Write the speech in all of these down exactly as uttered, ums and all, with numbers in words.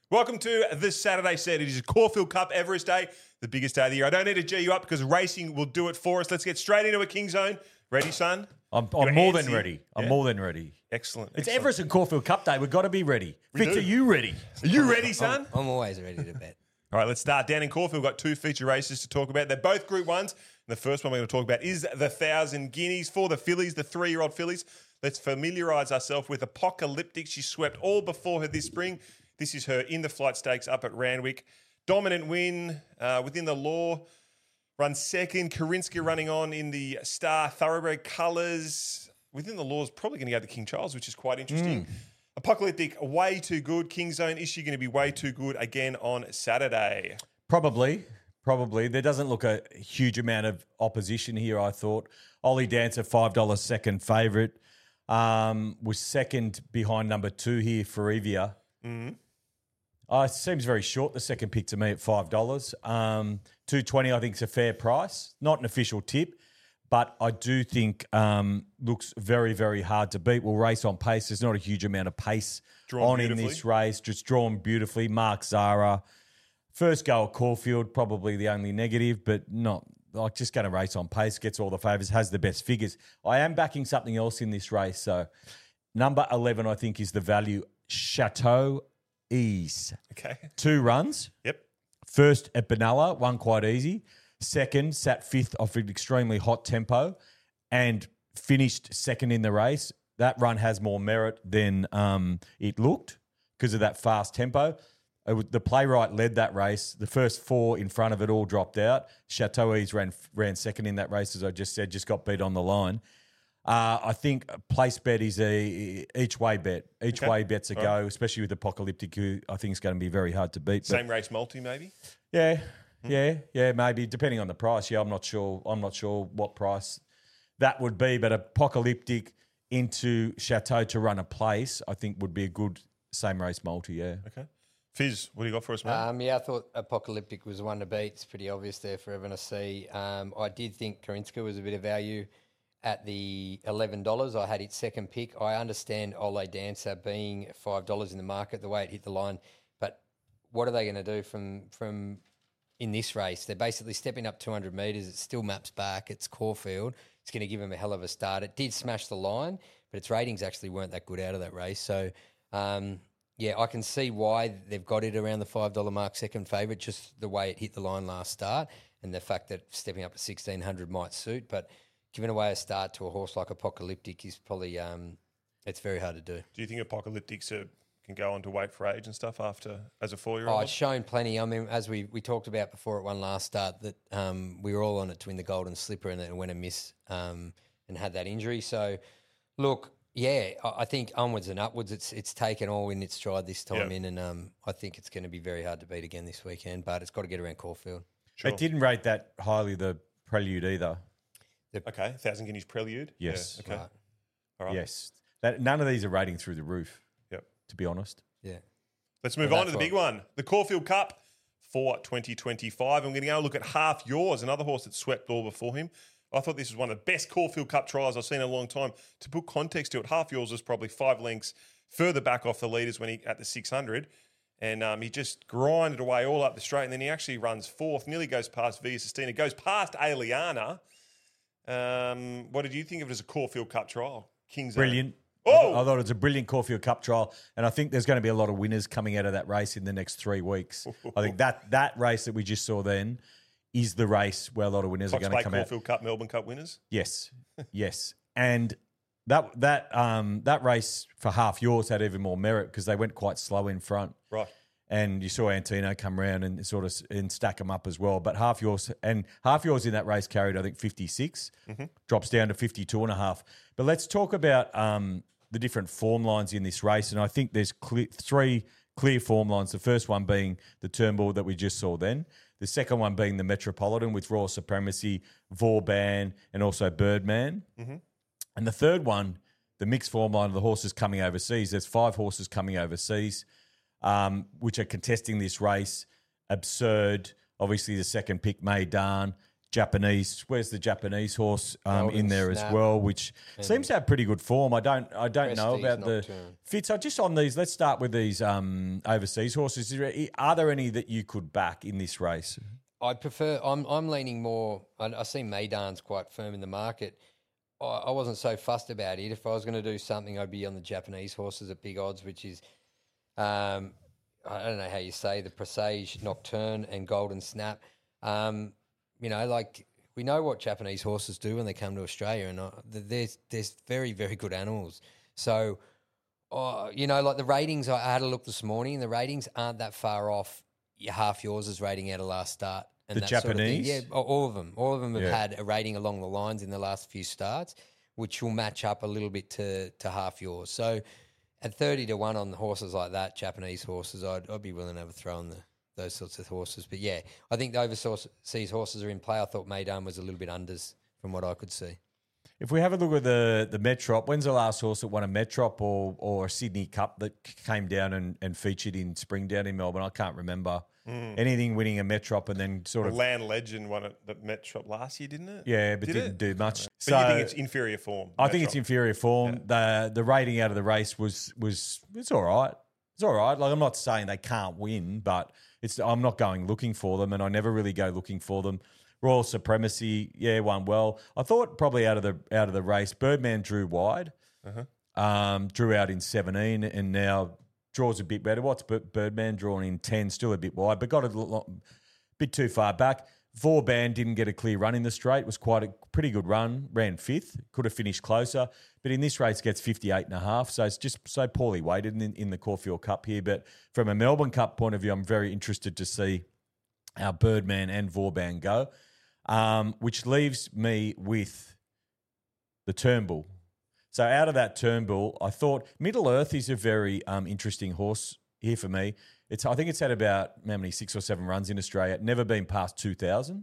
Welcome to the Saturday set. It is Caulfield Cup Everest Day, the biggest day of the year. I don't need to G you up because racing will do it for us. Let's get straight into a King Zone. Ready, son? I'm, You're I'm more antsy. than ready. I'm Yeah? more than ready. Excellent. It's excellent. Everest and Caulfield Cup Day. We've got to be ready. We Fitz, do. are you ready? Are you ready, son? I'm always ready to bet. All right, let's start. Down in Caulfield, we've got two feature races to talk about. They're both Group Ones. And the first one we're going to talk about is the Thousand Guineas for the fillies, the three-year-old fillies. Let's familiarise ourselves with Apocalyptic. She swept all before her this spring. This is her in the flight stakes up at Randwick. Dominant win uh, within the law. Runs second. Karinska running on in the Star Thoroughbred colours. Within the law is probably going to go to King Charles, which is quite interesting. Mm. Apocalyptic, way too good. King Zone, is she going to be way too good again on Saturday? Probably. Probably. There doesn't look a huge amount of opposition here, I thought. Ollie Dancer, five dollars second favourite. Um, was second behind number two here for Evia. Mm-hmm. Uh, it seems very short, the second pick to me at five dollars. Um, two twenty I think is a fair price. Not an official tip, but I do think um, looks very, very hard to beat. We'll race on pace. There's not a huge amount of pace Drawn on in this race. Just drawn beautifully. Mark Zara. First go at Caulfield, probably the only negative, but not like just going to race on pace, gets all the favours, has the best figures. I am backing something else in this race. So number eleven, I think, is the value, Chateau Ease. Okay. Two runs. Yep. First at Benalla, won quite easy. Second, sat fifth off an extremely hot tempo and finished second in the race. That run has more merit than um, it looked because of that fast tempo. It was, the playwright led that race. The first four in front of it all dropped out. Chateau Ease ran, ran second in that race, as I just said, just got beat on the line. Uh, I think a place bet is a each way bet. Each Okay. way bet's a All go, right. especially with Apocalyptic, who I think is going to be very hard to beat. But Same race multi, maybe? yeah, yeah, yeah, maybe depending on the price. Yeah, I'm not sure. I'm not sure what price that would be, but Apocalyptic into Chateau to run a place, I think would be a good same race multi. Yeah. Okay. Fizz, what do you got for us, mate? Um, yeah, I thought Apocalyptic was the one to beat. It's pretty obvious there for everyone to see. Um, I did think Karinska was a bit of value at the eleven dollars. I had its second pick. I understand Ole Dancer being five dollars in the market, the way it hit the line. But what are they going to do from from in this race? They're basically stepping up two hundred metres. It still maps back. It's Caulfield. It's going to give them a hell of a start. It did smash the line, but its ratings actually weren't that good out of that race. So, um, yeah, I can see why they've got it around the five dollars mark, second favourite, just the way it hit the line last start and the fact that stepping up to sixteen hundred might suit. But giving away a start to a horse like Apocalyptic is probably, um, it's very hard to do. Do you think Apocalyptics are, can go on to wait for age and stuff after as a Oh, four-year-old? it's shown plenty. I mean, as we, we talked about before at one last start, that um, we were all on it to win the Golden Slipper and then it went amiss um, and had that injury. So, look, yeah, I I think onwards and upwards, it's it's taken all in its stride this time Yeah. in, and um, I think it's going to be very hard to beat again this weekend. But it's got to get around Caulfield. Sure. It didn't rate that highly, the Prelude either. Okay. Thousand Guineas Prelude? Yes. Yeah, okay. Right. All right. Yes. That, none of these are rating through the roof, Yep. to be honest. Yeah. Let's move Well, on to the that's big one. The Caulfield Cup for twenty twenty-five. I'm going to go look at Half Yours, another horse that swept all before him. I thought this was one of the best Caulfield Cup trials I've seen in a long time. To put context to it, Half Yours was probably five lengths further back off the leaders when he at the six hundred. And um, he just grinded away all up the straight. And then he actually runs fourth, nearly goes past Via Sistina, goes past Aliana. Um, what did you think of it as a Caulfield Cup trial? King's Own. Brilliant. Oh! I thought it was a brilliant Caulfield Cup trial, and I think there's going to be a lot of winners coming out of that race in the next three weeks. I think that that race that we just saw then is the race where a lot of winners Fox are going to Bay come out. Caulfield Cup, Melbourne Cup winners. Yes, yes, and that that um, that race for Half Yours had even more merit because they went quite slow in front. Right. And you saw Antino come around and sort of and stack them up as well. But Half Yours and Half Yours in that race carried, I think, fifty-six, Mm-hmm. drops down to fifty-two and a half. But let's talk about um, the different form lines in this race. And I think there's clear, three clear form lines. The first one being the Turnbull that we just saw then. The second one being the Metropolitan with Royal Supremacy, Vauban, and also Birdman. Mm-hmm. And the third one, the mixed form line of the horses coming overseas. There's five horses coming overseas. Um, which are contesting this race. Absurd, obviously the second pick, Maidan, Japanese. Where's the Japanese horse um, Golden in there Snap. as well, which seems to have pretty good form. I don't, I don't know Prestige about the Nocturne. fits. I just on these. Let's start with these um, overseas horses. Is there, are there any that you could back in this race? I'd prefer. I'm I'm leaning more. I, I see Maidan's quite firm in the market. I, I wasn't so fussed about it. If I was going to do something, I'd be on the Japanese horses at big odds, which is, um, I don't know how you say the Prestige Nocturne and Golden Snap. Um, you know, like we know what Japanese horses do when they come to Australia, and uh, there's there's very very good animals. So, uh, you know, like the ratings. I had a look this morning, and the ratings aren't that far off. Your half yours' rating out of last start. And The that sort of thing. Japanese? Yeah, all of them. All of them have Yeah. had a rating along the lines in the last few starts, which will match up a little bit to to half yours. So at thirty to one on the horses like that, Japanese horses, I'd, I'd be willing to have a throw on the, those sorts of horses. But yeah, I think the overseas horses are in play. I thought Maidan was a little bit unders from what I could see. If we have a look at the the Metrop, when's the last horse that won a Metrop or or a Sydney Cup that came down and, and featured in spring down in Melbourne? I can't remember anything winning a Metrop and then sort The of Land Legend won it the Metro last year, didn't it? yeah, but Did didn't it? do much. But So you think it's inferior form? I think it's Metro? inferior form. The the rating out of the race was was it's all right. It's all right. Like I'm not saying they can't win, but it's I'm not going looking for them, and I never really go looking for them. Royal Supremacy, yeah, won well. I thought probably out of the out of the race, Birdman drew wide, Uh-huh. um, drew out in seventeen, and now draws a bit better. What's Bir- Birdman drawn in ten, still a bit wide, but got a little, bit too far back. Vauban didn't get a clear run in the straight. Was quite a pretty good run. Ran fifth. Could have finished closer. But in this race gets fifty-eight and a half. So it's just so poorly weighted in, in the Caulfield Cup here. But from a Melbourne Cup point of view, I'm very interested to see how Birdman and Vauban go. Um, which leaves me with the Turnbull. So out of that Turnbull, I thought Middle Earth is a very um, interesting horse here for me. It's I think it's had about how many six or seven runs in Australia. Never been past two thousand,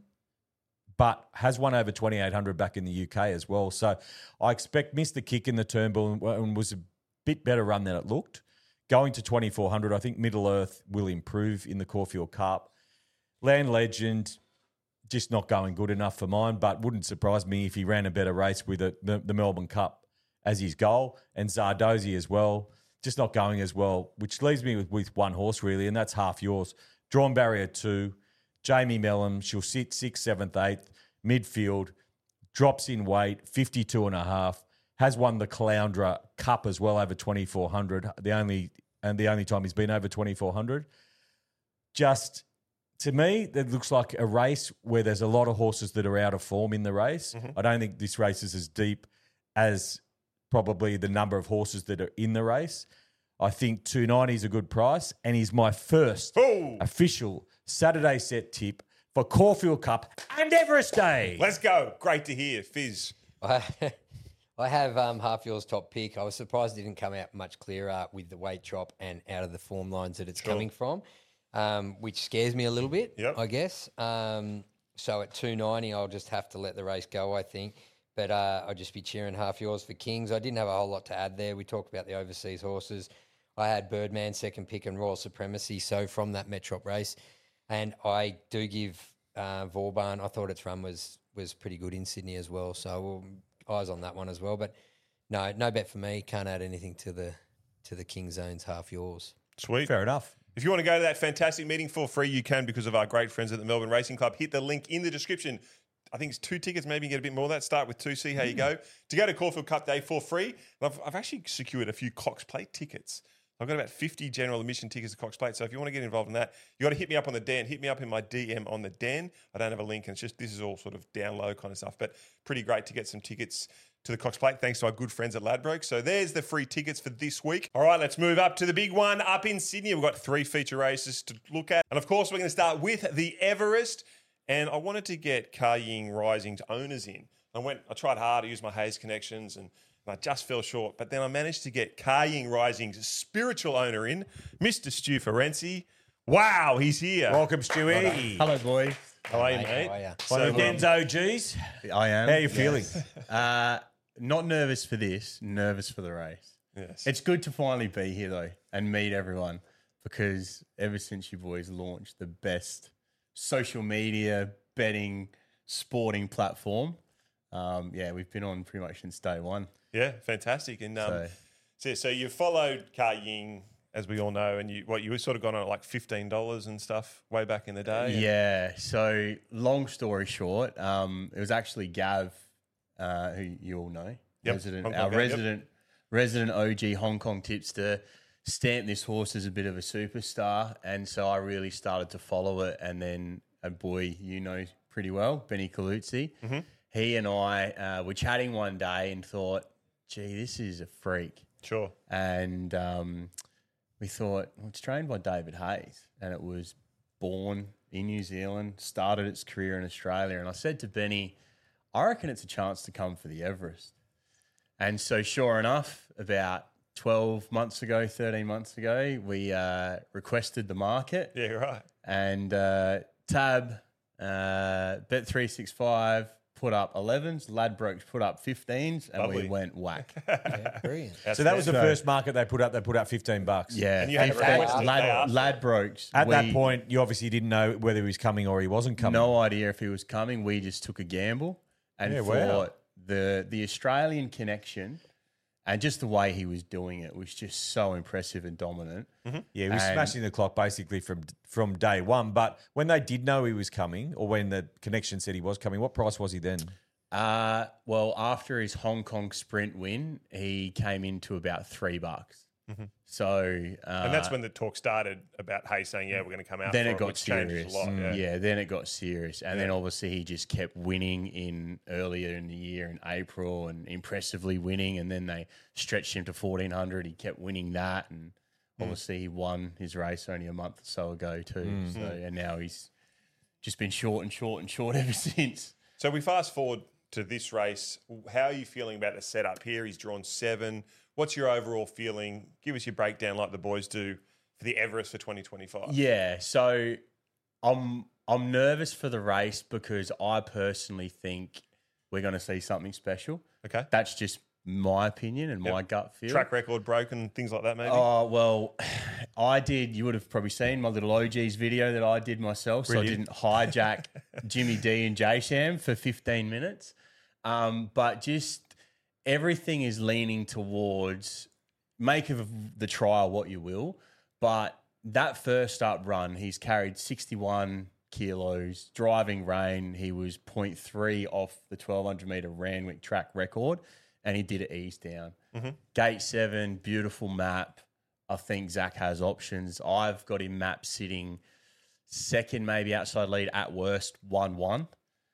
but has won over twenty-eight hundred back in the U K as well. So I expect missed the kick in the Turnbull and, and was a bit better run than it looked. Going to twenty-four hundred, I think Middle Earth will improve in the Caulfield Cup. Land Legend, just not going good enough for mine, but wouldn't surprise me if he ran a better race with a, the, the Melbourne Cup as his goal. And Zardozi as well, just not going as well, which leaves me with, with one horse really, and that's half yours. Drawn barrier two, Jamie Mellon, she'll sit sixth, seventh, eighth, midfield, drops in weight, fifty-two and a half, has won the Caloundra Cup as well over twenty-four hundred, the only and the only time he's been over twenty-four hundred. Just... To me, that looks like a race where there's a lot of horses that are out of form in the race. Mm-hmm. I don't think this race is as deep as probably the number of horses that are in the race. I think two ninety is a good price, and he's my first Oh! official Saturday set tip for Caulfield Cup and Everest Day. Let's go. Great to hear. Fizz. I, I have um, half yours top pick. I was surprised it didn't come out much clearer with the weight drop and out of the form lines that it's Sure. coming from. Um, which scares me a little bit, Yep. I guess. Um, so at two ninety, I'll just have to let the race go, I think. But uh, I'll just be cheering half yours for Kings. I didn't have a whole lot to add there. We talked about the overseas horses. I had Birdman second pick and Royal Supremacy, so from that Metrop race. And I do give uh, Vauban, I thought its run was was pretty good in Sydney as well. So we'll, eyes on that one as well. But no, no bet for me. Can't add anything to the to the King Zones half yours. Sweet. Fair enough. If you want to go to that fantastic meeting for free, you can because of our great friends at the Melbourne Racing Club. Hit the link in the description. I think it's two tickets, maybe you get a bit more of that. Start with two, see how you go. To go to Caulfield Cup Day for free, I've, I've actually secured a few Cox Plate tickets. I've got about fifty general admission tickets to Cox Plate. So if you want to get involved in that, you got to hit me up on the Den. Hit me up in my D M on the Den. I don't have a link, and it's just this is all sort of down low kind of stuff, but pretty great to get some tickets to the Cox Plate, thanks to our good friends at Ladbroke. So there's the free tickets for this week. All right, let's move up to the big one up in Sydney. We've got three feature races to look at. And of course, we're going to start with the Everest. And I wanted to get Car Ying Rising's owners in. I went, I tried hard to use my Hayes connections and, and I just fell short. But then I managed to get Car Ying Rising's spiritual owner in, Mister Stu Ferenci. Wow, he's here. Welcome, Stewie. Hello, boys. How are you, Mate, mate? how are ya? One of So, Den's O Gs. I am. How you yes. feeling? Uh, not nervous for this, nervous for the race. yes. It's good to finally be here, though, and meet everyone because ever since you boys launched the best social media betting sporting platform. Um, yeah, we've been on pretty much since day one. Yeah, fantastic. And um, So- so, so you followed Ka Ying, as we all know, and you what you were sort of gone on at like fifteen dollars and stuff way back in the day. and- Yeah. So long story short, um, it was actually Gav, uh, who you all know, Yep, resident, Hong Kong our Gav, yep. resident, resident O G Hong Kong tipster, stamped this horse as a bit of a superstar, and so I really started to follow it. And then a boy you know pretty well, Benny Caluzzi, Mm-hmm. he and I uh, were chatting one day and thought, "Gee, this is a freak." Sure. And um, we thought, well, it's trained by David Hayes, and it was born in New Zealand, started its career in Australia. And I said to Benny, I reckon it's a chance to come for the Everest. And so, sure enough, about twelve months ago, thirteen months ago, we uh, requested the market, Yeah, right. and uh, Tab, uh, Bet three sixty-five put up elevens, Ladbrokes put up fifteens, and Lovely. we went whack. Yeah, brilliant. So that was the So- first market they put up. They put up fifteen bucks. Yeah, And you had to fifteen request it, they Lad, asked for it. Ladbrokes. At that we- point, you obviously didn't know whether he was coming or he wasn't coming. no idea if he was coming. We just took a gamble and Yeah, thought wow. the the Australian connection and just the way he was doing it was just so impressive and dominant. Yeah, he was And- smashing the clock basically from from day one. But when they did know he was coming, or when the connection said he was coming, what price was he then? Uh, well, after his Hong Kong sprint win, he came into about three bucks. So uh, And that's when the talk started about Hayes saying, "Yeah, we're going to come out." then for it got which changes serious. A lot, Mm, yeah. yeah. then it got serious, and then obviously he just kept winning in earlier in the year in April, and impressively winning. And then they stretched him to fourteen hundred. He kept winning that, and obviously he won his race only a month or so ago too. So and now he's just been short and short and short ever since. So we fast forward to this race. How are you feeling about the setup here? He's drawn seven. What's your overall feeling? Give us your breakdown, like the boys do, for the Everest for twenty twenty-five. Yeah, so I'm I'm nervous for the race because I personally think we're going to see something special. Okay. That's just my opinion and my Yep. gut feel. Track record broken, things like that, maybe. Oh, well, I did. You would have probably seen my little O G's video that I did myself. So I Brilliant. didn't hijack Jimmy D and J Sham for fifteen minutes. Um, but just everything is leaning towards make of the trial what you will. But that first up run, he's carried sixty-one kilos, driving rain. He was zero point three off the twelve hundred meter Randwick track record, and he did it ease down. Gate seven, beautiful map. I think Zach has options. I've got him map sitting second, maybe outside lead at worst, one one.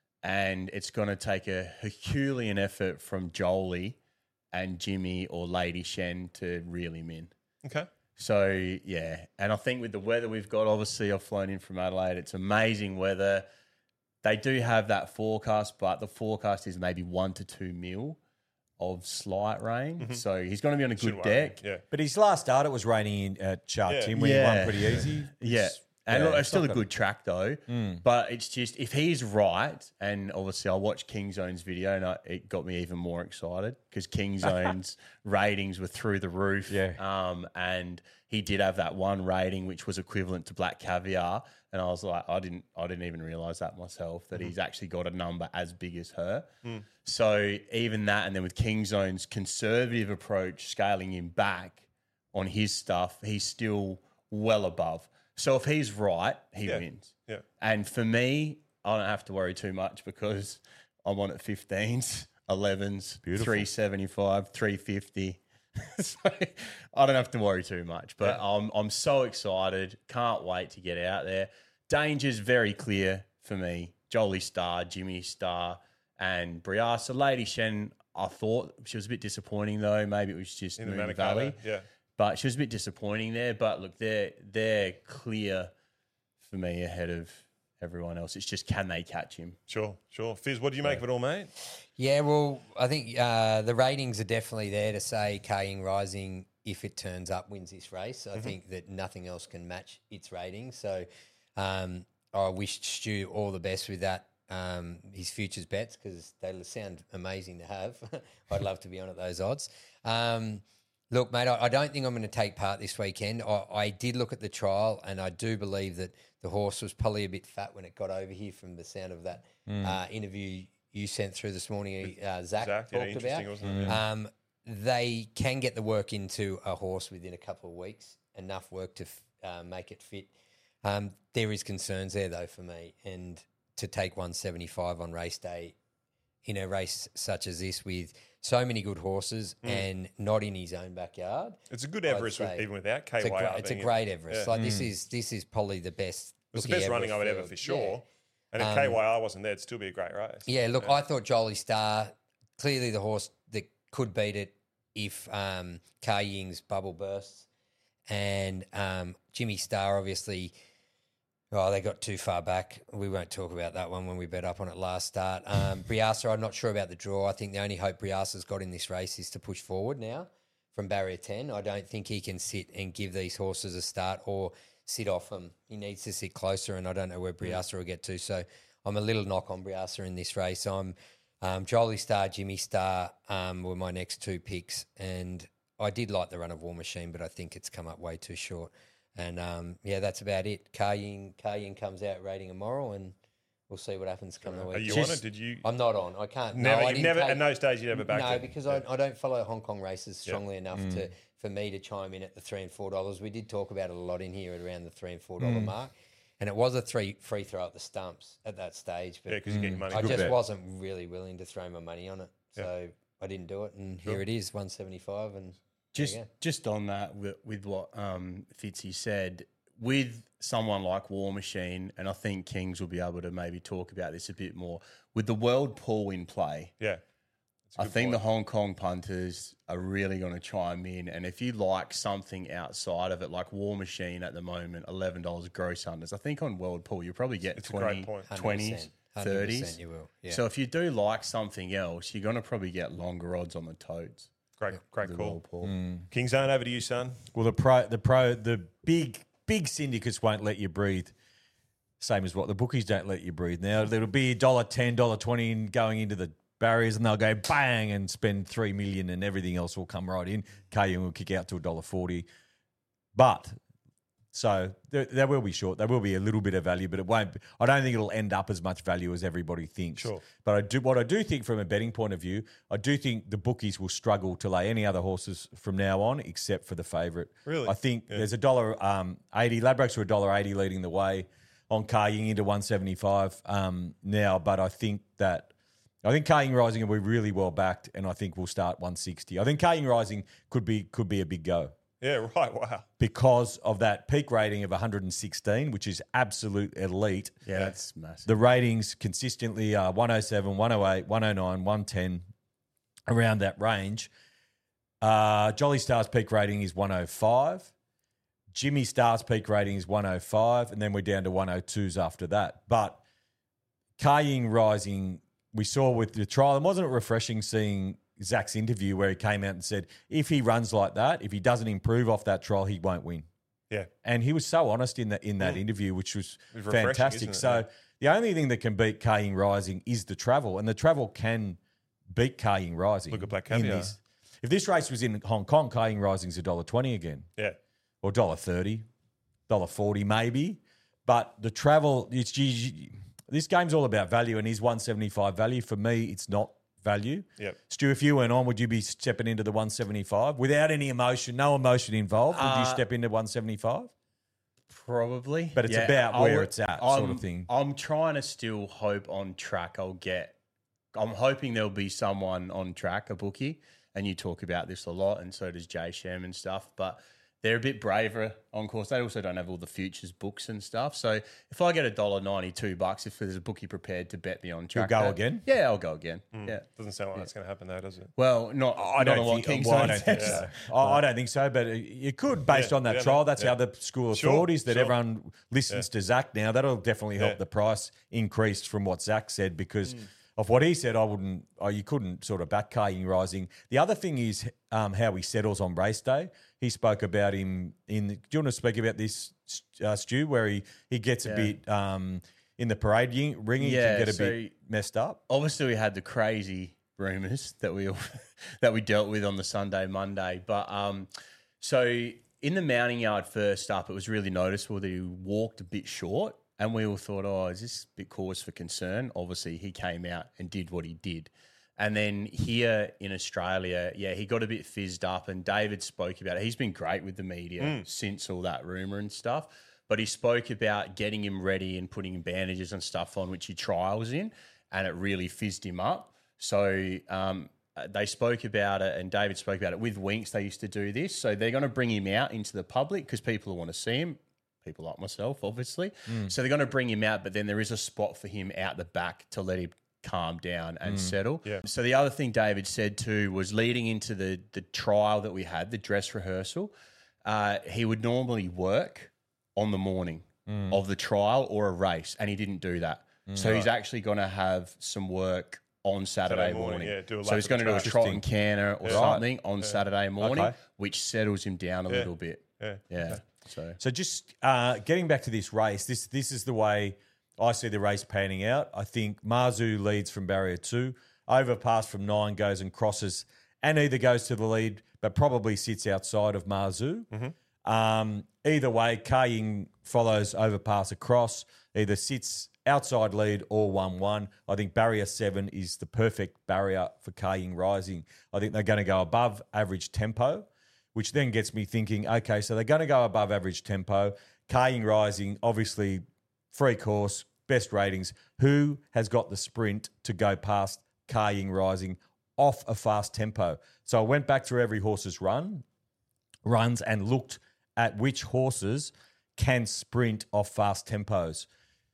And it's going to take a Herculean effort from Jolie and Jimmy or Lady Shen to reel him in. Okay. So, yeah. And I think with the weather we've got, obviously I've flown in from Adelaide. It's amazing weather. They do have that forecast, but the forecast is maybe one to two mil of slight rain. So he's going to be on a Shouldn't good worry. deck. Yeah. But his last start, it was raining in at Cha Yeah. Tim when he Yeah. won pretty easy. Yeah. It's- And yeah, look, it's still a not good track though. But it's just if he's right, and obviously I watched King Zone's video and I, it got me even more excited because King Zone's ratings were through the roof. Yeah. Um, and he did have that one rating which was equivalent to Black Caviar, and I was like, I didn't, I didn't even realize that myself that he's actually got a number as big as her. So even that, and then with King Zone's conservative approach, scaling him back on his stuff, he's still well above. So if he's right, he Yeah. wins. Yeah. And for me, I don't have to worry too much because I'm on at fifteens, elevens, three seventy-five, three fifty. So I don't have to worry too much. But I'm I'm so excited. Can't wait to get out there. Danger's very clear for me. Jolie Star, Jimmy Star, and Briasa. Lady Shen, I thought she was a bit disappointing though. Maybe it was just In the Moon Manikato, Valley. yeah. But she was a bit disappointing there. But look, they're they're clear for me ahead of everyone else. It's just can they catch him? Sure, sure. Fizz, what do you make of it all, mate? Yeah, well, I think uh, the ratings are definitely there to say Kaying Rising, if it turns up, wins this race. I think that nothing else can match its ratings. So um, I wish Stu all the best with that, um, his futures bets, because they sound amazing to have. I'd love to be on at those odds. Um, Look, mate, I, I don't think I'm going to take part this weekend. I, I did look at the trial, and I do believe that the horse was probably a bit fat when it got over here from the sound of that uh, interview you sent through this morning, uh, Zach, Zach, yeah, talked interesting, about. wasn't it? Yeah. Um, they can get the work into a horse within a couple of weeks, enough work to f- uh, make it fit. Um, there is concerns there, though, for me. And to take one seventy-five on race day in a race such as this with so many good horses Mm. and not in his own backyard. It's a good I'd Everest, with, say even without K It's a, Y R. gr- it's a being in. great Everest. Yeah. Like this is this is probably the best. It's the looking best running of Everest it ever field. for sure. Yeah. And if Um, K Y R wasn't there, it'd still be a great race. Yeah, look, I thought Jolly Star, clearly the horse that could beat it if um, Car Ying's bubble bursts. And um, Jimmy Star, obviously, oh, they got too far back. We won't talk about that one when we bet up on it last start. Um, Briasa, I'm not sure about the draw. I think the only hope Briasa's got in this race is to push forward now from barrier ten. I don't think he can sit and give these horses a start or sit off them. He needs to sit closer, and I don't know where Briasa will get to. So I'm a little knock on Briasa in this race. I'm um, Jolly Star, Jimmy Star um, were my next two picks, and I did like the run of War Machine, but I think it's come up way too short. And um, yeah, that's about it. Car Ying, Car Ying comes out rating a moral, and we'll see what happens come the week. Are you Just- on it? Did you? I'm not on. I can't. Never, no, I you've didn't never, take- at no stage you never backed no, it. because Yeah. I, I don't follow Hong Kong races strongly enough Mm. to for me to chime in at the three and four dollars. We did talk about it a lot in here at around the three and four dollar Mm. mark, and it was a three free throw at the stumps at that stage. But Yeah, because you get your money. I Good just bet. wasn't really willing to throw my money on it, so I didn't do it. And here it is, one seventy five, and Just there you go. just on that with, with what um, Fitzy said, with someone like War Machine, and I think Kings will be able to maybe talk about this a bit more, with the world pool in play, Yeah. That's a I good think point. the Hong Kong punters are really going to chime in. And if you like something outside of it, like War Machine at the moment, eleven dollars gross unders, I think on world pool you probably get It's a great twenty, point. twenties, one hundred percent thirties. you will. Yeah. So if you do like something else, you're going to probably get longer odds on the toads. Great, great The call. world pool. King Zone, over to you, son. Well, the pro, the pro, the big, big syndicates won't let you breathe. Same as what the bookies don't let you breathe. Now there'll be a dollar ten, dollar twenty in going into the barriers, and they'll go bang and spend three million, and everything else will come right in. K U will kick out to a dollar forty, but so there, there will be short. There will be a little bit of value, but it won't. Be, I don't think it'll end up as much value as everybody thinks. Sure. But I do. What I do think, from a betting point of view, I do think the bookies will struggle to lay any other horses from now on, except for the favourite. Really? I think there's a dollar um, eighty. Ladbrokes are a dollar eighty leading the way on Car Ying into one seventy five um, now. But I think that I think Car Ying Rising will be really well backed, and I think we'll start one sixty. I think Car Ying Rising could be could be a big go Yeah, right. Wow. because of that peak rating of one hundred sixteen, which is absolute elite. Yeah, that's massive. The ratings consistently are one oh seven, one oh eight, one oh nine, one ten, around that range. Uh, Jolly Star's peak rating is one oh five. Jimmy Star's peak rating is one oh five, and then we're down to one oh twos after that. But Car Ying Rising, we saw with the trial, and wasn't it refreshing seeing Zach's interview where he came out and said if he runs like that, if he doesn't improve off that trial, he won't win. Yeah. And he was so honest in that in that interview, which was was refreshing, fantastic. isn't it? So Yeah. the only thing that can beat Car Ying Rising is the travel, and the travel can beat Car Ying Rising. Look at Black in Caviar. this. If this race was in Hong Kong, Car Ying Rising's a dollar twenty again, Yeah. or dollar thirty, dollar forty maybe. But the travel, it's you- this game's all about value, and is one seventy five value for me? It's not value. Yep. Stu, if you went on, would you be stepping into the one seventy five without any emotion, no emotion involved? Would you Uh, step into one seventy five? Probably. But it's Yeah, about I where would- it's at, I'm, sort of thing. I'm trying to still hope on track I'll get. I'm hoping there'll be someone on track, a bookie, and you talk about this a lot, and so does Jay Sham and stuff, but they're a bit braver on course. They also don't have all the futures books and stuff. So if I get a dollar ninety two bucks, if there's a bookie prepared to bet me on track, go that- again? Yeah, I'll go again. Yeah. Doesn't sound like that's going to happen, though, does it? Well, not I not don't on what think. King Well, I Zone don't think says. so. I I don't think so, but it could based Yeah, on that yeah, trial. no, That's yeah. how the school Sure, authorities that sure. everyone listens to Zach now. That'll definitely help Yeah. the price increase from what Zach said because Mm. of what he said. I wouldn't. Oh, you couldn't sort of back Car Ying Rising. The other thing is um, how he settles on race day. He spoke about him in. The, do you want to speak about this, uh, Stu, where he he gets a Yeah. bit um, in the parade ring? He Yeah, can get a so- bit messed up. Obviously, we had the crazy rumours that we all, that we dealt with on the Sunday, Monday. But um, so in the mounting yard first up, it was really noticeable that he walked a bit short, and we all thought, oh, is this a bit cause for concern? Obviously, he came out and did what he did. And then here in Australia, yeah, he got a bit fizzed up, and David spoke about it. He's been great with the media mm. since all that rumour and stuff, but he spoke about getting him ready and putting bandages and stuff on, which he trials in, and it really fizzed him up. So um, they spoke about it, and David spoke about it. With Winks, they used to do this. So they're going to bring him out into the public because people want to see him, people like myself, obviously. Mm. So they're going to bring him out, but then there is a spot for him out the back to let him calm down and mm. settle. Yeah. So the other thing David said too was leading into the the trial that we had, the dress rehearsal, uh, he would normally work on the morning mm. of the trial or a race, and he didn't do that. Mm. So right. he's actually going to have some work on Saturday, Saturday morning. morning. Yeah, do a so he's going to do a trot and canter or yeah. something on yeah. Saturday morning, okay. which settles him down a yeah. little bit. Yeah. Yeah. Okay. So so just uh, getting back to this race, this this is the way I see the race panning out. I think Marzu leads from barrier two, overpass from nine goes and crosses, and either goes to the lead, but probably sits outside of Marzu. Mm-hmm. Um, either way, Kaying follows overpass across, either sits outside lead or one one. I think barrier seven is the perfect barrier for Kaying Rising. I think they're going to go above average tempo, which then gets me thinking, okay, so they're going to go above average tempo. Kaying Rising, obviously, free course, best ratings. Who has got the sprint to go past Kaying Rising off a fast tempo? So I went back through every horse's run, runs and looked at which horses can sprint off fast tempos.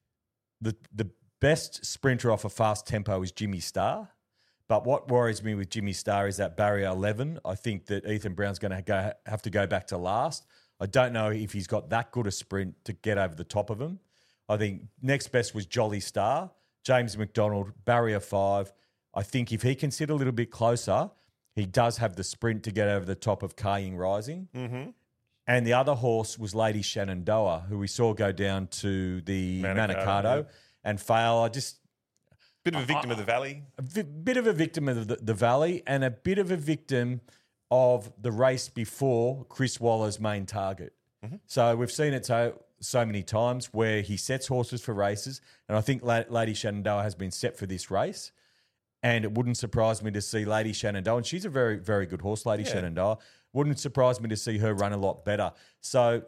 The the best sprinter off a fast tempo is Jimmy Star. But what worries me with Jimmy Star is that barrier eleven. I think that Ethan Brown's going to go, have to go back to last. I don't know if he's got that good a sprint to get over the top of him. I think next best was Jolly Star, James McDonald, barrier five. I think if he can sit a little bit closer, he does have the sprint to get over the top of Kaying Rising. Mm-hmm. And the other horse was Lady Shenandoah, who we saw go down to the Manikato, Manikato yeah. and fail. I just... Bit of a victim I, of the Valley. A vi- bit of a victim of the, the Valley, and a bit of a victim of the race before Chris Waller's main target. Mm-hmm. So we've seen it so so many times where he sets horses for races, and I think La- Lady Shenandoah has been set for this race, and it wouldn't surprise me to see Lady Shenandoah, and she's a very, very good horse, Lady yeah. Shenandoah, wouldn't surprise me to see her run a lot better. So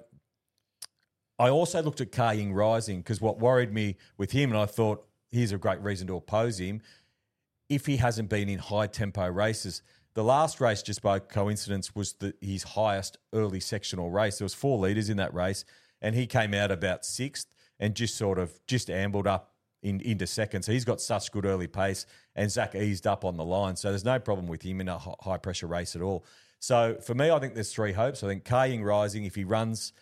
I also looked at Kaying Rising because what worried me with him, and I thought here's a great reason to oppose him, if he hasn't been in high-tempo races. The last race, just by coincidence, was the, his highest early sectional race. There was four leaders in that race, and he came out about sixth and just sort of just ambled up in, into second. So he's got such good early pace, and Zach eased up on the line. So there's no problem with him in a high-pressure race at all. So for me, I think there's three hopes. I think Kaying Rising, if he runs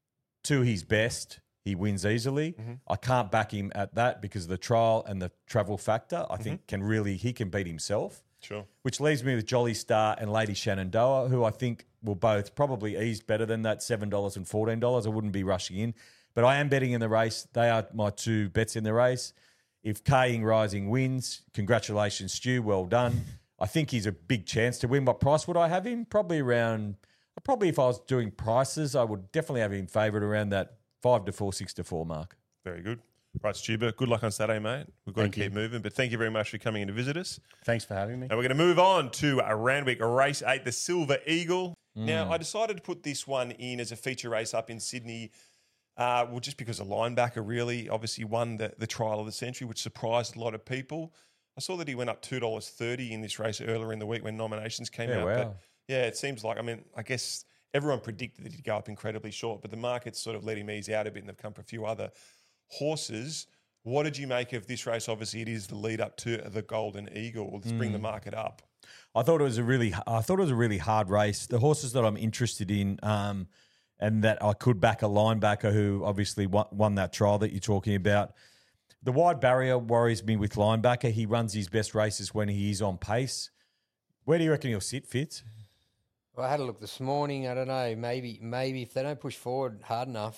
to his best, he wins easily. Mm-hmm. I can't back him at that because of the trial and the travel factor. I mm-hmm. think can really he can beat himself. Sure. Which leaves me with Jolly Star and Lady Shenandoah, who I think will both probably ease better than that seven dollars and fourteen dollars. I wouldn't be rushing in. But I am betting in the race. They are my two bets in the race. If Kaying Rising wins, congratulations, Stu. Well done. I think he's a big chance to win. What price would I have him? Probably around, probably if I was doing prices, I would definitely have him favoured around that five to four, six to four mark. Very good. Right, Stuber, good luck on Saturday, mate. We've got Thank to keep you. moving, but thank you very much for coming in to visit us. Thanks for having me. Now we're going to move on to a Randwick race eight, the Silver Eagle. Mm. Now, I decided to put this one in as a feature race up in Sydney, uh, well, just because a linebacker really obviously won the, the trial of the century, which surprised a lot of people. I saw that he went up two dollars thirty in this race earlier in the week when nominations came yeah, out. Wow. But yeah, it seems like, I mean, I guess everyone predicted that he'd go up incredibly short, but the market's sort of let him ease out a bit, and they've come for a few other horses. What did you make of this race? Obviously, it is the lead up to the Golden Eagle. Let's mm. bring the market up. I thought it was a really, I thought it was a really hard race. The horses that I'm interested in, um, and that I could back a linebacker who obviously won, won that trial that you're talking about. The wide barrier worries me with linebacker. He runs his best races when he is on pace. Where do you reckon he'll sit, Fitz? Well, I had a look this morning. I don't know. Maybe, maybe if they don't push forward hard enough,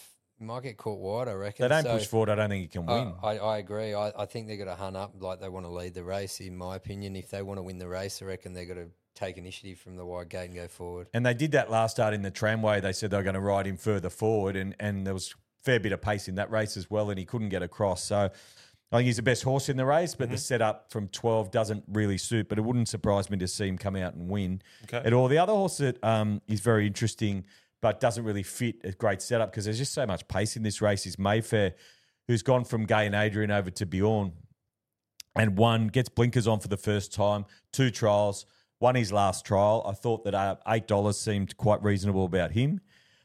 He might get caught wide, I reckon. They don't So, push forward. I don't think he can uh, win. I, I agree. I, I think they're going to hunt up like they want to lead the race, in my opinion. If they want to win the race, I reckon they're going to take initiative from the wide gate and go forward. And they did that last start in the tramway. They said they were going to ride him further forward, and, and there was a fair bit of pace in that race as well, and he couldn't get across. So I think he's the best horse in the race, but mm-hmm. the setup from twelve doesn't really suit. But it wouldn't surprise me to see him come out and win okay. at all. The other horse that um, is very interesting but doesn't really fit a great setup because there's just so much pace in this race is Mayfair, who's gone from Gay and Adrian over to Bjorn and won, gets blinkers on for the first time, two trials, won his last trial. I thought that uh, eight dollars seemed quite reasonable about him.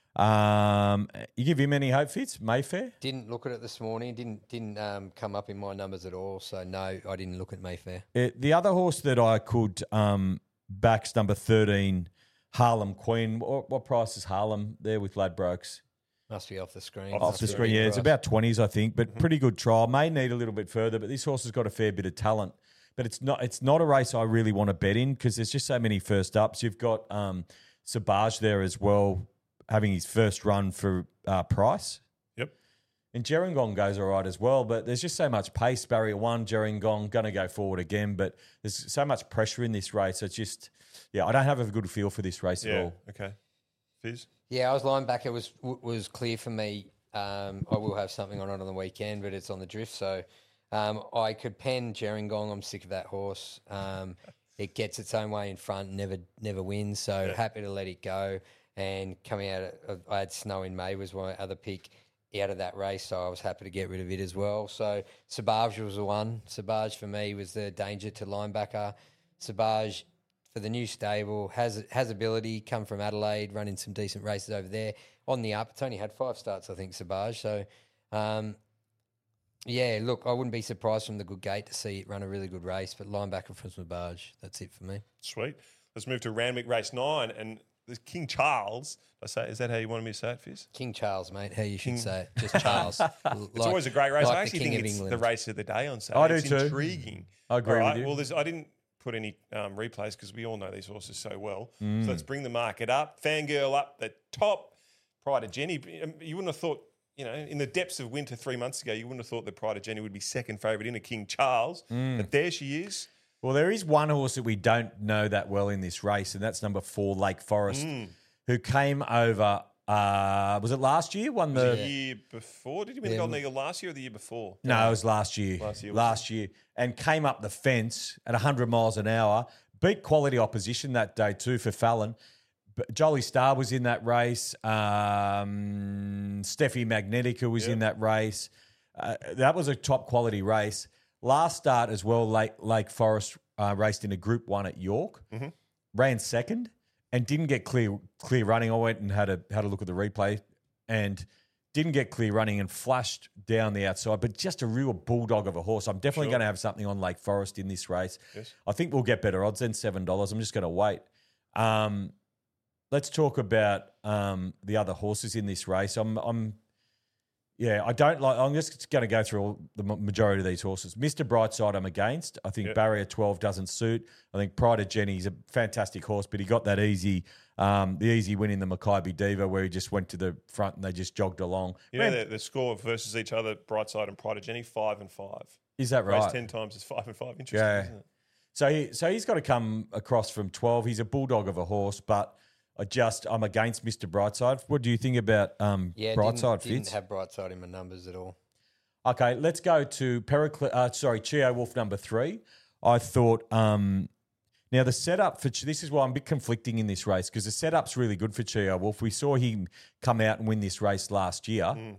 Um, you give him any hope, Fitz? Mayfair? Didn't look at it this morning. Didn't didn't um, come up in my numbers at all. So no, I didn't look at Mayfair. Uh, the other horse that I could um, back's number thirteen, Harlem Queen. What, what price is Harlem there with Ladbrokes? Must be off the screen. Off Must the be screen, yeah. It's price. about twenties, I think, but mm-hmm. pretty good trial. May need a little bit further, but this horse has got a fair bit of talent. But it's not it's not a race I really want to bet in because there's just so many first ups. You've got um, Sabaj there as well, having his first run for uh, Price. Yep. And Gerringong goes all right as well, but there's just so much pace. Barrier one, Gerringong, going to go forward again, but there's so much pressure in this race. It's just, yeah, I don't have a good feel for this race yeah. at all. Okay. Fizz? Yeah, I was lying back. It was was clear for me. Um, I will have something on it on the weekend, but it's on the drift, so um, I could pen Gerringong. I'm sick of that horse. Um, it gets its own way in front, never never wins, so Yeah. happy to let it go. And coming out, of, I had Snow in May was my other pick out of that race, so I was happy to get rid of it as well. So Sabaj was the one. Sabaj for me was the danger to linebacker. Sabaj for the new stable has has ability. Come from Adelaide, running some decent races over there on the up. It's only had five starts, I think, Sabaj. So, um, yeah, look, I wouldn't be surprised from the good gate to see it run a really good race. But linebacker from Sabaj, that's it for me. Sweet. Let's move to Randwick Race nine and the King Charles. Did I say, is that how you wanted me to say it, Fizz? King Charles, mate. How you should King- say it. Just Charles. It's always a great race. like I the actually King think of it's England. the race of the day on Saturday. I do it's too. intriguing. I agree All with right, you. Well, there's, I didn't put any um, replays because we all know these horses so well. Mm. So let's bring the market up. Fangirl up the top. Pride of Jenny. You wouldn't have thought, you know, in the depths of winter three months ago, you wouldn't have thought that Pride of Jenny would be second favourite in a King Charles. Mm. But there she is. Well, there is one horse that we don't know that well in this race, and that's number four, Lake Forest, Mm. who came over, uh, was it last year? Won The the... year before? Did he win Yeah. the Golden Eagle last year or the year before? No, it was last year. Last year, Last year. And came up the fence at one hundred miles an hour. Beat quality opposition that day too for Fallon. But Jolly Star was in that race. Um, Steffi Magnetica was Yep. in that race. Uh, that was a top quality race. Last start as well, Lake, Lake Forest uh, raced in a Group One at York. Mhm. Ran second and didn't get clear clear running. I went and had a had a look at the replay and didn't get clear running and flashed down the outside, but just a real bulldog of a horse. I'm definitely Sure. going to have something on Lake Forest in this race. Yes. I think we'll get better odds than seven dollars. I'm just going to wait. Um, let's talk about um, the other horses in this race. I'm, I'm, yeah, I don't like. I'm just going to go through all, the ma- majority of these horses. Mister Brightside, I'm against. I think Yep. Barrier twelve doesn't suit. I think Pride of Jenny's a fantastic horse, but he got that easy, um, the easy win in the Maccabi Diva where he just went to the front and they just jogged along. You know Man, the, the score versus each other, Brightside and Pride of Jenny, five and five. is that Race right? ten times is five and five. Interesting, Yeah. isn't it? So he, so he's got to come across from twelve. He's a bulldog of a horse, but I just I'm against Mister Brightside. What do you think about um, Yeah, Brightside, didn't, didn't Fitz? have Brightside in my numbers at all. Okay, let's go to Pericles. Uh, sorry, Chio Wolf number three. I thought. Um, now the setup for Ch- this is why I'm a bit conflicting in this race because the setup's really good for Chio Wolf. We saw him come out and win this race last year Mm.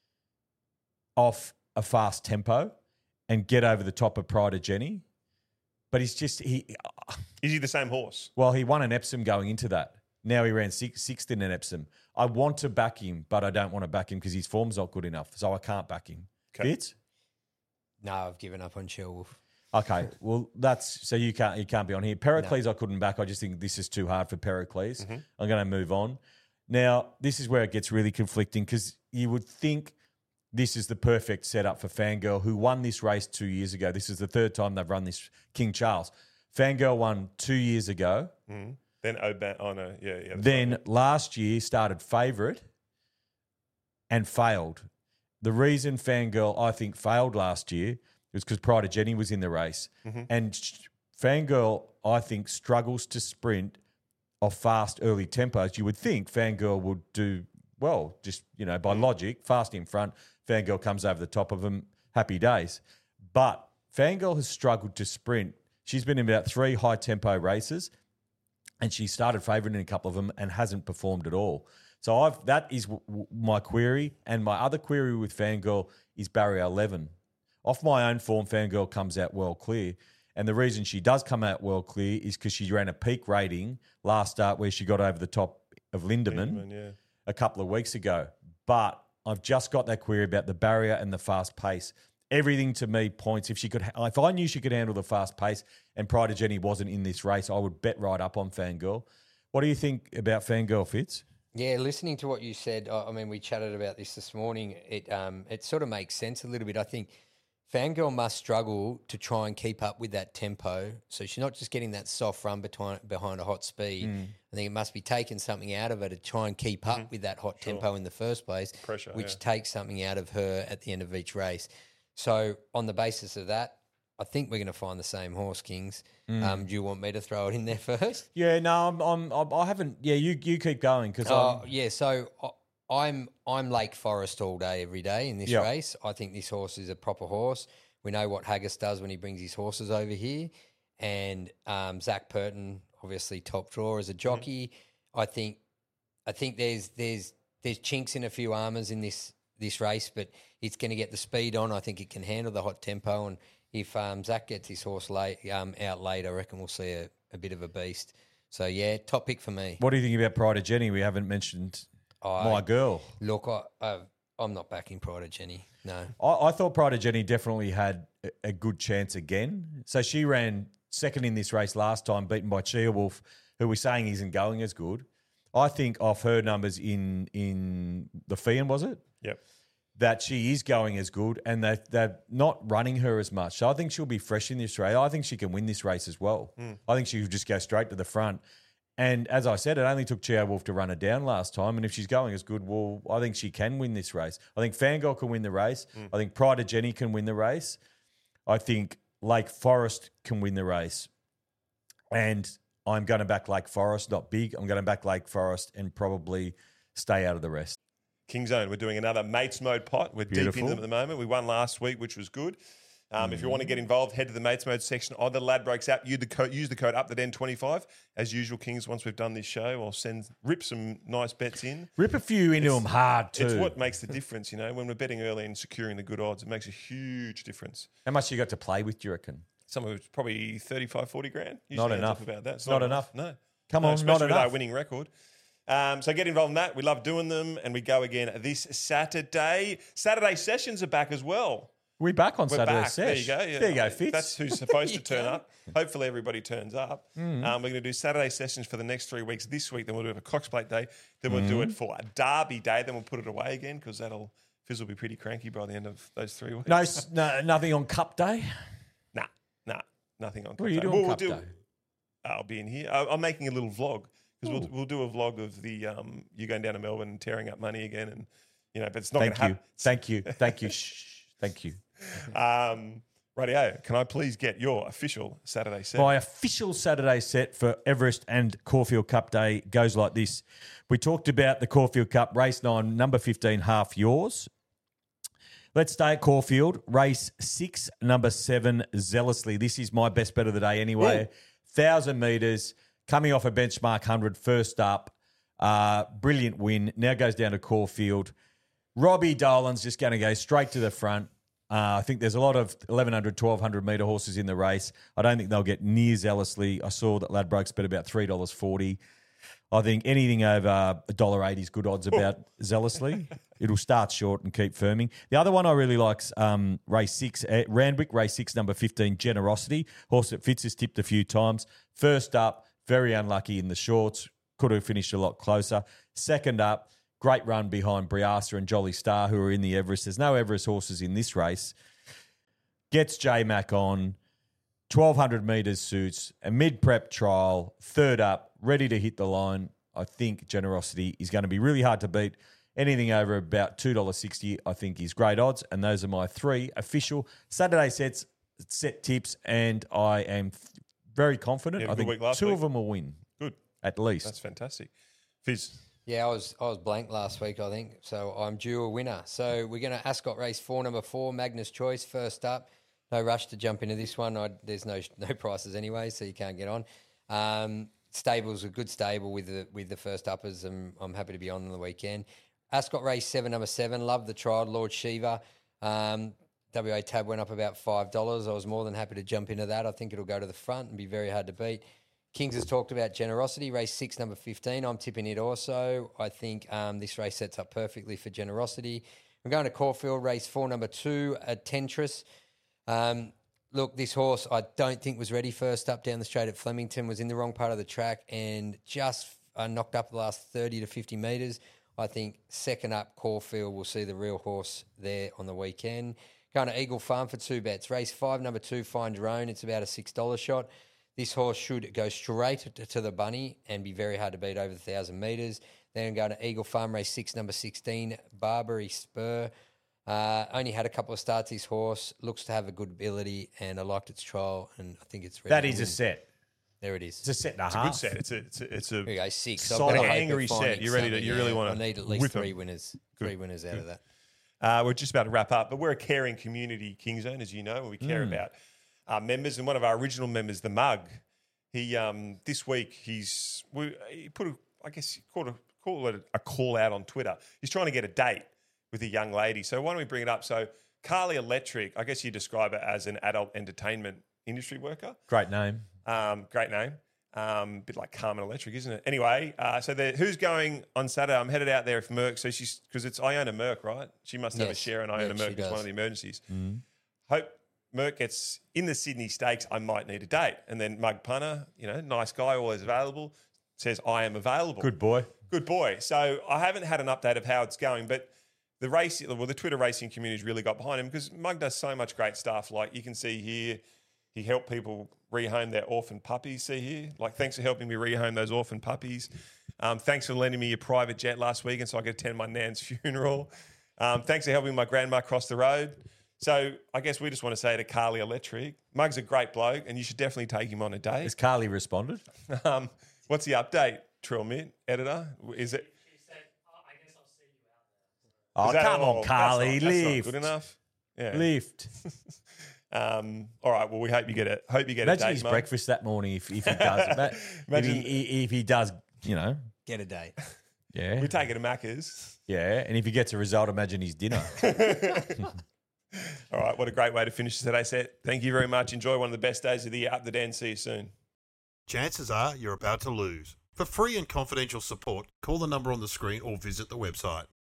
off a fast tempo and get over the top of Pride of Jenny, but he's just he. Is he the same horse? Well, he won an Epsom going into that. Now he ran six, sixth in an Epsom. I want to back him, but I don't want to back him because his form's not good enough, so I can't back him. Okay. Fitz? No, I've given up on Chilwolf. Okay, well that's so you can't you can't be on here. Pericles, I couldn't back. I just think this is too hard for Pericles. Mm-hmm. I'm going to move on. Now this is where it gets really conflicting because you would think this is the perfect setup for Fangirl, who won this race two years ago. This is the third time they've run this King Charles. Fangirl won two years ago. Mm. Then Oban. Oh no, yeah, yeah. that's Then right. last year started favourite and failed. The reason Fangirl, I think, failed last year was because Pride of Jenny was in the race. Mm-hmm. And Fangirl, I think, struggles to sprint off fast early tempos. You would think Fangirl would do well, just, you know, by logic, fast in front, Fangirl comes over the top of them, happy days. But Fangirl has struggled to sprint. She's been in about three high-tempo races, and she started favouring in a couple of them and hasn't performed at all. So I've that is w- w- my query. And my other query with Fangirl is barrier eleven. Off my own form, Fangirl comes out well clear. And the reason she does come out well clear is because she ran a peak rating last start where she got over the top of Lindemann, Lindemann, yeah. a couple of weeks ago. But I've just got that query about the barrier and the fast pace. Everything to me points, if she could, if I knew she could handle the fast pace and Pride of Jenny wasn't in this race, I would bet right up on Fangirl. What do you think about Fangirl, Fitz? Yeah, listening to what you said, I I mean, we chatted about this this morning. It um, it sort of makes sense a little bit. I think Fangirl must struggle to try and keep up with that tempo. So she's not just getting that soft run behind, behind a hot speed. Mm. I think it must be taking something out of her to try and keep up with that hot tempo in the first place, Pressure, which yeah. takes something out of her at the end of each race. So on the basis of that, I think we're going to find the same horse, Kings. Mm. Um, do you want me to throw it in there first? Yeah, no, I'm, I'm, I'm I haven't. Yeah, you you keep going because Oh, yeah. So I- I'm I'm Lake Forest all day, every day in this Yep. race. I think this horse is a proper horse. We know what Haggis does when he brings his horses over here, and um, Zach Purton, obviously top drawer as a jockey. I think I think there's there's there's chinks in a few armours in this this race, but it's going to get the speed on. I think it can handle the hot tempo, and if um, Zach gets his horse late, um, out late, I reckon we'll see a, a bit of a beast. So yeah, top pick for me. what do you think about Pride of Jenny? We haven't mentioned I- my girl. Look, I, I, I'm not backing Pride of Jenny. No. I, I thought Pride of Jenny definitely had a, a good chance again. So she ran second in this race last time, beaten by Chia Wolf, who we're saying isn't going as good. I think off her numbers in in the Fian, was it? Yep. That she is going as good, and they, they're not running her as much. So I think she'll be fresh in this race. I think she can win this race as well. I think she will just go straight to the front. And as I said, it only took Chia Wolf to run her down last time. And if she's going as good, well, I think she can win this race. I think Fangirl can win the race. I think Pride of Jenny can win the race. I think Lake Forest can win the race. And I'm going to back Lake Forest, not big. I'm going to back Lake Forest and probably stay out of the rest. King Zone, we're doing another Mates Mode pot. We're deep Beautiful. into them at the moment. We won last week, which was good. Um, If you want to get involved, head to the Mates Mode section on the Ladbrokes app. Use the code, use the code up the den twenty-five. As usual, Kings, once we've done this show, I'll send rip some nice bets in. Rip a few into them hard too. It's what makes the difference, you know. When we're betting early and securing the good odds, it makes a huge difference. How much you got to play with, do you reckon? Some of it's probably thirty-five, forty grand. Not Usually ends enough. up About that. It's Not enough. No. Come No, on, especially not with our enough. winning record. Um, so get involved in that. We love doing them, and we go again this Saturday. Saturday sessions are back as well. We back on We're Saturday back. sesh. There you go. Yeah. There you go, Fitz. That's who's supposed to turn up. Hopefully everybody turns up. Mm. Um, we're going to do Saturday sessions for the next three weeks. This week, then we'll do it for Cox Plate Day. Then we'll do Mm. it for a Derby Day. Then we'll put it away again because that'll Fizz will be pretty cranky by the end of those three weeks. No, s- no, nothing on Cup Day. Nah, nah, nothing on. What are you Cup Day. doing We'll Cup do- Day? I'll be in here. I- I'm making a little vlog because we'll, we'll do a vlog of the um, you going down to Melbourne and tearing up money again, and you know, but it's not going Thank to you. happen. Thank you. Thank you. Shh. Thank you. Um, Radio, can I please get your official Saturday set? My official Saturday set for Everest and Caulfield Cup Day goes like this. We talked about the Caulfield Cup, race nine, number fifteen, half yours. Let's stay at Caulfield. Race six, number seven, Zealously. This is my best bet of the day anyway. one thousand metres, coming off a benchmark one hundred, first up. Uh, brilliant win. Now goes down to Caulfield. Robbie Dolan's just going to go straight to the front. Uh, I think there's a lot of eleven hundred, twelve hundred metre horses in the race. I don't think they'll get near Zealously. I saw that Ladbrokes bet about three dollars forty. I think anything over one dollar eighty is good odds about Zealously. It'll start short and keep firming. The other one I really like's um, race six, uh, Randwick, race six, number fifteen, Generosity. Horse that Fitz has tipped a few times. First up, very unlucky in the shorts. Could have finished a lot closer. Second up, great run behind Briasa and Jolly Star, who are in the Everest. There's no Everest horses in this race. Gets J-Mac on. twelve hundred metres suits. A mid-prep trial. Third up, ready to hit the line. I think Generosity is going to be really hard to beat. Anything over about two dollars sixty, I think, is great odds. And those are my three official Saturday sets, set tips. And I am th- very confident. Yeah, I good think week last two week. of them will win, Good. at least. That's fantastic. Fizz. Yeah, I was I was blank last week, I think. So I'm due a winner. So we're going to Ascot race four, number four, Magnus Choice, first up. No rush to jump into this one. I, there's no no prices anyway, so you can't get on. Um, stable's a good stable with the with the first uppers, and I'm happy to be on the weekend. Ascot race seven, number seven. Love the trial, Lord Shiva. Um, W A tab went up about five dollars. I was more than happy to jump into that. I think it'll go to the front and be very hard to beat. Kings has talked about Generosity, race six, number fifteen. I'm tipping it also. I think um, this race sets up perfectly for Generosity. We're going to Caulfield, race four, number two, at Tentris. Um, look, this horse I don't think was ready first up down the straight at Flemington, was in the wrong part of the track and just uh, knocked up the last thirty to fifty metres. I think second up, Caulfield, will see the real horse there on the weekend. Going to Eagle Farm for two bets. Race five, number two, Find Your Own. It's about a six dollars shot. This horse should go straight to, to the bunny and be very hard to beat over the one thousand metres. Then going to Eagle Farm, race six, number sixteen, Barbary Spur. Uh, only had a couple of starts, this horse. Looks to have a good ability, and I liked its trial, and I think it's ready That to is a win. set. There it is. It's a set and a It's a half. good set. It's a, it's a, it's a Here we go, six. Solid, I've got a angry hope of set. finding You're ready to- something, you really yeah. wanna I need at least whip 'em. three winners, three winners out of that. Uh, we're just about to wrap up, but we're a caring community, King Zone, as you know, and we care Mm. about our members. And one of our original members, the Mug, he um, this week he's we, he put a, I guess he called a call it a call out on Twitter. He's trying to get a date with a young lady. So why don't we bring it up? So Carly Electric, I guess you describe it as an adult entertainment industry worker. Great name. Um, great name. Um, bit like Carmen Electric, isn't it? Anyway, uh, so the, who's going on Saturday? I'm headed out there with Merck. So she's because it's Iona Merck, right? She must have a Yes. share in Yeah, Iona she Merck. It's one does. of the emergencies. Mm. Hope Merck gets in the Sydney Stakes. I might need a date. And then Mug Punter, you know, nice guy, always available, says I am available. Good boy. Good boy. So I haven't had an update of how it's going, but the race, well, the Twitter racing community's really got behind him because Mug does so much great stuff. Like you can see here, he helped people rehome their orphan puppies. See here, like thanks for helping me rehome those orphan puppies. Um, thanks for lending me your private jet last week, and so I could attend my nan's funeral. Um, thanks for helping my grandma cross the road. So I guess we just want to say to Carly Electric, Mug's a great bloke, and you should definitely take him on a date. Has Carly responded? Um, what's the update, Trill Mint, editor? Is it? Oh, is that- come oh, on, that's Carly. not- that's not Lift. good enough. Yeah. Lift. Um, all right. Well, we hope you get it. Hope you get Imagine a date, his Mug. breakfast that morning if, if he does. But Imagine- if, he, if he does, you know, Get a date. yeah. We take it to Macca's. Yeah. And if he gets a result, imagine his dinner. All right. What a great way to finish today's set. Thank you very much. Enjoy one of the best days of the year. Up the den. See you soon. Chances are you're about to lose. For free and confidential support, call the number on the screen or visit the website.